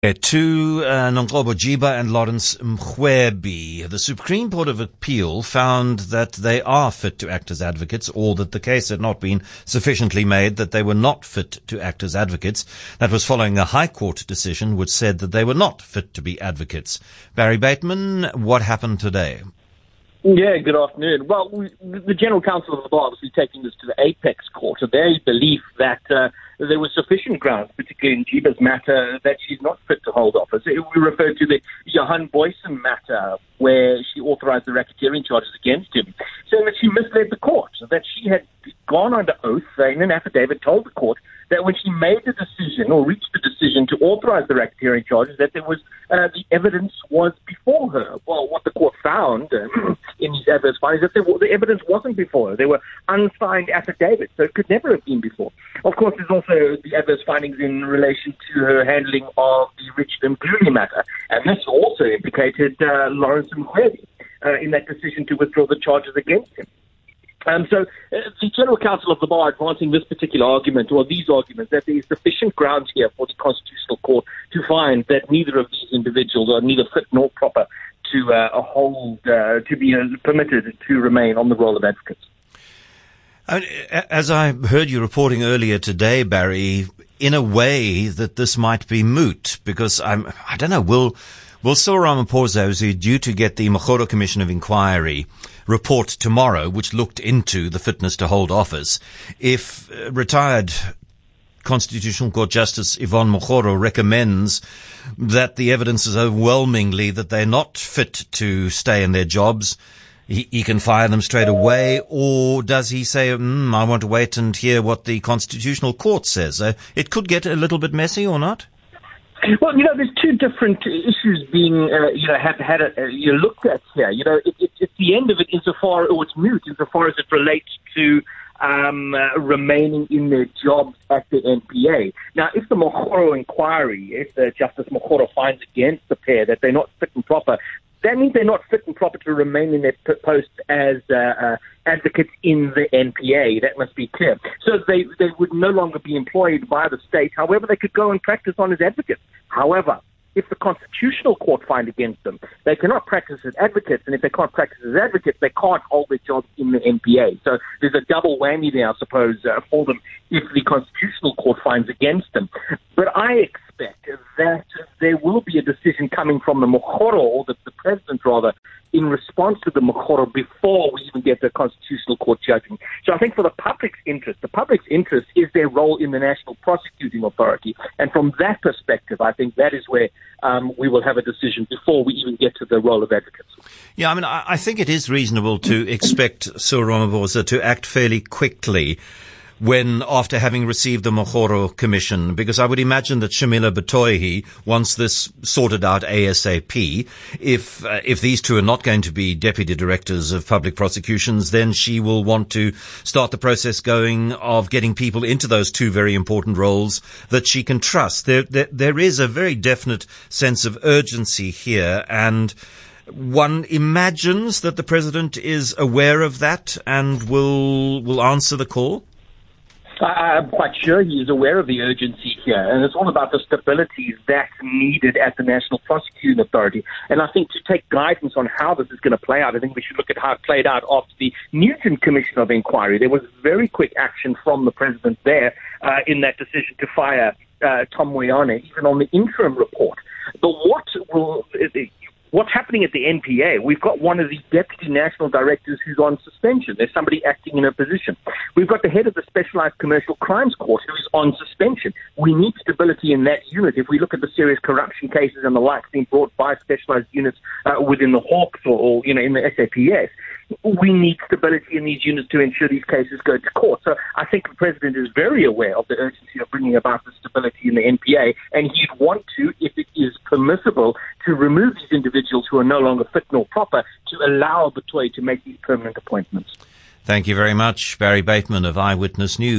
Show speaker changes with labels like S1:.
S1: To Nonqobo Jiba and Lawrence Mkhwebi, the Supreme Court of Appeal found that they are fit to act as advocates, or that the case had not been sufficiently made that they were not fit to act as advocates. That was following a High Court decision which said that they were not fit to be advocates. Barry Bateman, what happened today?
S2: Yeah, good afternoon. Well, the General Counsel of the Bar obviously taking this to the Apex Court, and they believe that there was sufficient grounds, particularly in Jiba's matter, that she's not fit to hold office. We refer to the Johan Boysen matter, where she authorized the racketeering charges against him, saying that she misled the court, that she had gone under oath in an affidavit, told the court that when she made the decision or reached the decision to authorize the racketeering charges, that there was the evidence was before her. Well, what the court found in these adverse findings is that the evidence wasn't before her. They were unsigned affidavits, so it could never have been before. Of course, there's also the adverse findings in relation to her handling of the Richard Mkhwebi matter, and this also implicated Lawrence Mkhwebi in that decision to withdraw the charges against him. So the General Counsel of the Bar advancing this particular argument, or these arguments, that there is sufficient grounds here for the Constitutional Court to find that neither of these individuals are neither fit nor proper to be permitted to remain on the role of advocates.
S1: As I heard you reporting earlier today, Barry, in a way that this might be moot, because I don't know, will Cyril Ramaphosa, who's due to get the Mokgoro Commission of Inquiry report tomorrow, which looked into the fitness to hold office, if retired Constitutional Court Justice Yvonne Mokgoro recommends that the evidence is overwhelmingly that they're not fit to stay in their jobs, he can fire them straight away? Or does he say, I want to wait and hear what the Constitutional Court says? It could get a little bit messy, or not?
S2: Well, there's two different issues being, looked at here. It's the end of it insofar, or it's moot insofar as it relates to remaining in their jobs at the NPA. Now, if the Mokgoro inquiry, if Justice Mokgoro finds against the pair that they're not fit and proper, that means they're not fit and proper to remain in their posts as advocates in the NPA. That must be clear. So they would no longer be employed by the state. However, they could go and practice on as advocates. However, if the Constitutional Court find against them, they cannot practice as advocates, and if they can't practice as advocates, they can't hold their jobs in the NPA. So there's a double whammy there, I suppose, for them if the Constitutional Court finds against them. But I expect that there will be a decision coming from the Mokgoro, or the president rather, in response to the Mokgoro before we even get the Constitutional Court judging. So I think for the public's interest is their role in the National Prosecuting Authority. And from that perspective, I think that is where we will have a decision before we even get to the role of advocates.
S1: Yeah, I think it is reasonable to expect Cyril Ramaphosa to act fairly quickly when, after having received the Mokgoro Commission, because I would imagine that Shamila Batohi wants this sorted out ASAP. If these two are not going to be deputy directors of public prosecutions, then she will want to start the process going of getting people into those two very important roles that she can trust. There is a very definite sense of urgency here, and one imagines that the president is aware of that and will answer the call.
S2: I'm quite sure he is aware of the urgency here, and it's all about the stability that's needed at the National Prosecuting Authority. And I think to take guidance on how this is going to play out, I think we should look at how it played out after the Newton Commission of Inquiry. There was very quick action from the president there in that decision to fire Tom Moyane, even on the interim report. But what's happening at the NPA? We've got one of the deputy national directors who's on suspension. There's somebody acting in a position. We've got the head of the Specialized Commercial Crimes Court who is on suspension. We need stability in that unit. If we look at the serious corruption cases and the like being brought by specialized units within the Hawks or in the SAPS, we need stability in these units to ensure these cases go to court. So I think the president is very aware of the urgency of bringing about the stability in the NPA, and he'd want to, if it is permissible, to remove these individuals who are no longer fit nor proper, to allow Batohi to make these permanent appointments.
S1: Thank you very much, Barry Bateman of Eyewitness News.